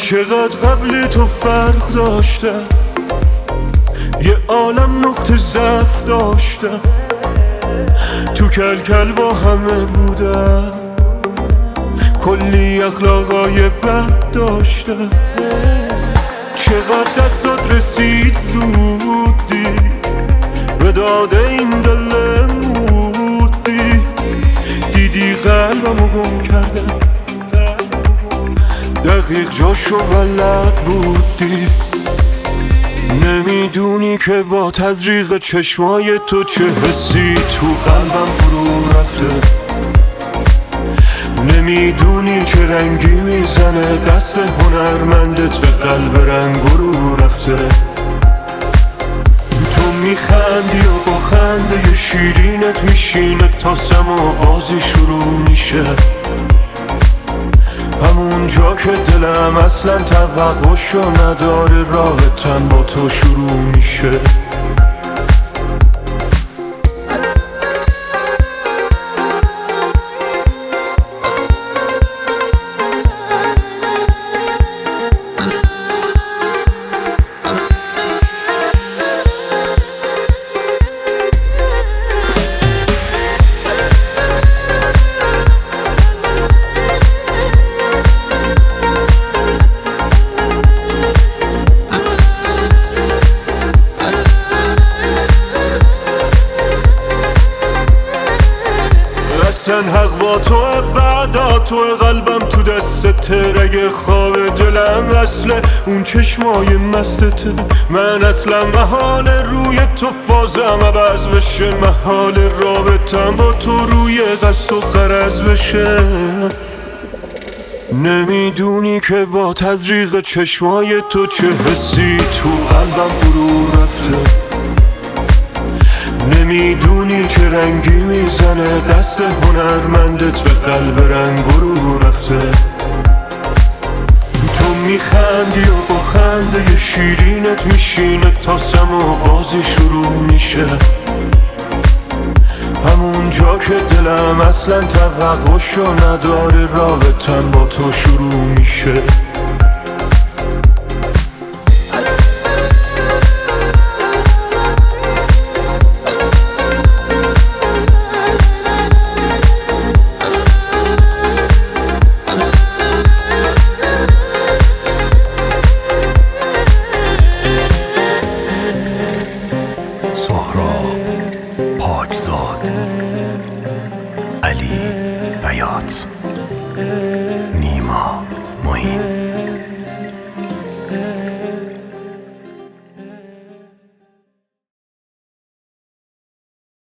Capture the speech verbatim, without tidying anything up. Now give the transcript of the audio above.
چقدر قبل تو فرق داشتم، یه عالم نقطه ضعف داشتم، تو کل کل با همه بودم، کلی اخلاقای بد داشتم. چقدر دستات رسید زودی به داده این دل مودی، دیدی قلبمو گم کردم، دقیق جاشو بلد بودی. نمیدونی که با تزریق چشمای تو چه حسی تو قلبم فرو رفته، نمیدونی چه رنگی میزنه دست هنرمندت به قلب رنگ رو رفته. تو میخندی و با خنده شیرینت میشینه تا سما بازی شروع میشه، همون جا که دلم اصلا توقعشو نداره رابطم با تو شروع میشه. حق با تو بعدا تو قلبم تو دستت، رگ خواب دلم اصله اون چشمای مستت. من اصلا محال روی تو فازم عوض بشه، محال رابطم با تو روی قصد و غرض بشه. نمیدونی که با تزریق چشمای تو چه حسی تو قلبم فرو رفته، نمیدونی چه رنگی میزنه دست هنرمندت به قلب رنگ رو رفته. تو میخندی و با خنده شیرینت میشینه تا سما بازی شروع میشه، همون جا که دلم اصلا توقعشو نداره رابطم با تو شروع میشه. پاکزاد، علی بیات، نیما معین.